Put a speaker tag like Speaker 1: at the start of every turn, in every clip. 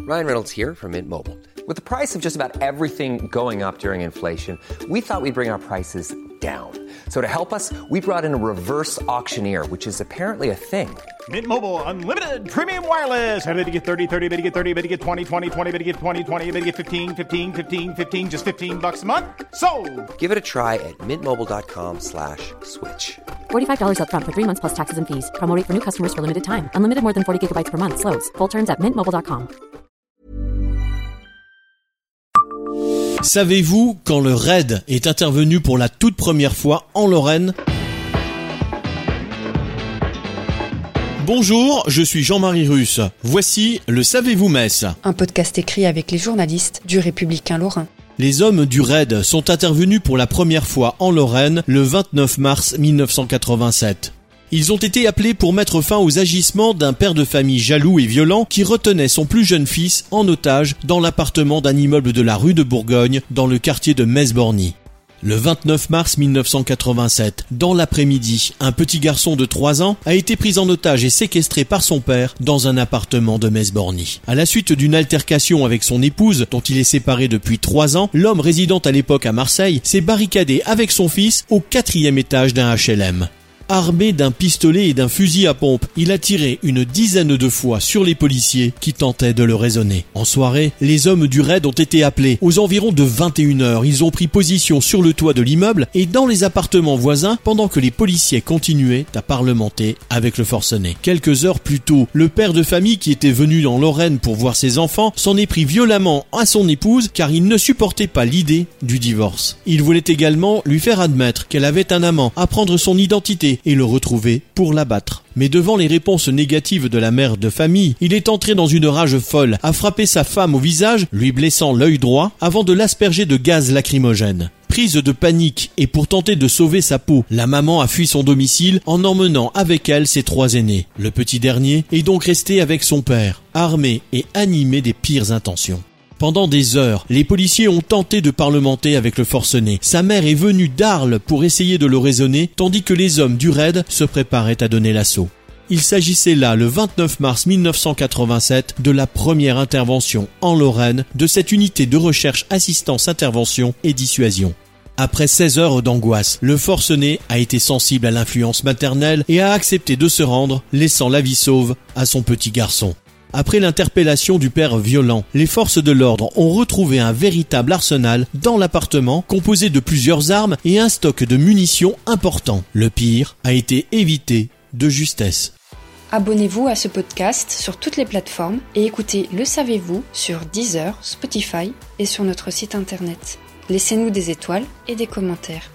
Speaker 1: Ryan Reynolds here from Mint Mobile. With the price of just about everything going up during inflation, we thought we'd bring our prices down. So to help us, we brought in a reverse auctioneer, which is apparently a thing.
Speaker 2: Mint Mobile Unlimited Premium Wireless. How to get 30, 30, bit to get 30, bit to get 20, 20, 20, bit to get 20, 20, bit to get 15, 15, 15, 15, just $15 a month? Sold!
Speaker 1: Give it a try at mintmobile.com/switch.
Speaker 3: $45 up front for 3 months plus taxes and fees. Promo rate for new customers for limited time. Unlimited more than 40 gigabytes per month. Slows full terms at mintmobile.com.
Speaker 4: Savez-vous quand le RAID est intervenu pour la toute première fois en Lorraine ? Bonjour, je suis Jean-Marie Russe. Voici le Savez-vous Metz ?
Speaker 5: Un podcast écrit avec les journalistes du Républicain Lorrain.
Speaker 4: Les hommes du RAID sont intervenus pour la première fois en Lorraine le 29 mars 1987. Ils ont été appelés pour mettre fin aux agissements d'un père de famille jaloux et violent qui retenait son plus jeune fils en otage dans l'appartement d'un immeuble de la rue de Bourgogne dans le quartier de Metz-Borny. Le 29 mars 1987, dans l'après-midi, un petit garçon de 3 ans a été pris en otage et séquestré par son père dans un appartement de Metz-Borny. À la suite d'une altercation avec son épouse, dont il est séparé depuis 3 ans, l'homme résidant à l'époque à Marseille s'est barricadé avec son fils au 4e étage d'un HLM. Armé d'un pistolet et d'un fusil à pompe, il a tiré une dizaine de fois sur les policiers qui tentaient de le raisonner. En soirée, les hommes du RAID ont été appelés. Aux environs de 21h, ils ont pris position sur le toit de l'immeuble et dans les appartements voisins pendant que les policiers continuaient à parlementer avec le forcené. Quelques heures plus tôt, le père de famille qui était venu en Lorraine pour voir ses enfants s'en est pris violemment à son épouse car il ne supportait pas l'idée du divorce. Il voulait également lui faire admettre qu'elle avait un amant, apprendre son identité et le retrouver pour l'abattre. Mais devant les réponses négatives de la mère de famille, il est entré dans une rage folle, a frappé sa femme au visage, lui blessant l'œil droit, avant de l'asperger de gaz lacrymogène. Prise de panique et pour tenter de sauver sa peau, la maman a fui son domicile en emmenant avec elle ses 3 aînés. Le petit dernier est donc resté avec son père, armé et animé des pires intentions. Pendant des heures, les policiers ont tenté de parlementer avec le forcené. Sa mère est venue d'Arles pour essayer de le raisonner, tandis que les hommes du RAID se préparaient à donner l'assaut. Il s'agissait là, le 29 mars 1987, de la première intervention en Lorraine de cette unité de recherche, assistance, intervention et dissuasion. Après 16 heures d'angoisse, le forcené a été sensible à l'influence maternelle et a accepté de se rendre, laissant la vie sauve à son petit garçon. Après l'interpellation du père violent, les forces de l'ordre ont retrouvé un véritable arsenal dans l'appartement composé de plusieurs armes et un stock de munitions important. Le pire a été évité de justesse.
Speaker 5: Abonnez-vous à ce podcast sur toutes les plateformes et écoutez Le Savez-vous sur Deezer, Spotify et sur notre site internet. Laissez-nous des étoiles et des commentaires.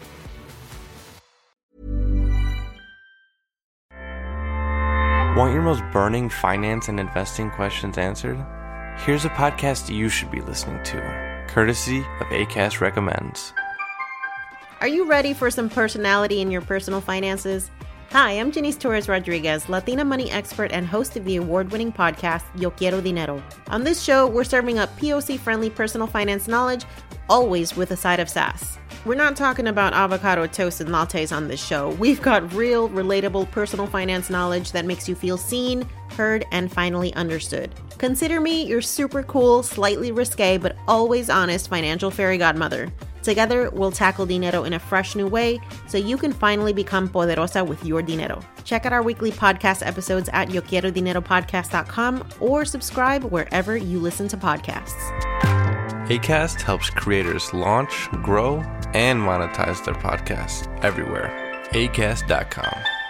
Speaker 6: Want your most burning finance and investing questions answered? Here's a podcast you should be listening to, courtesy of Acast Recommends.
Speaker 7: Are you ready for some personality in your personal finances? Hi, I'm Janice Torres Rodriguez, Latina money expert and host of the award-winning podcast, Yo Quiero Dinero. On this show, we're serving up POC-friendly personal finance knowledge, always with a side of sass. We're not talking about avocado toast and lattes on this show. We've got real, relatable personal finance knowledge that makes you feel seen, heard, and finally understood. Consider me your super cool, slightly risque, but always honest financial fairy godmother. Together, we'll tackle dinero in a fresh new way so you can finally become poderosa with your dinero. Check out our weekly podcast episodes at yoquierodineropodcast.com or subscribe wherever you listen to podcasts.
Speaker 6: Acast helps creators launch, grow, and monetize their podcasts everywhere. Acast.com.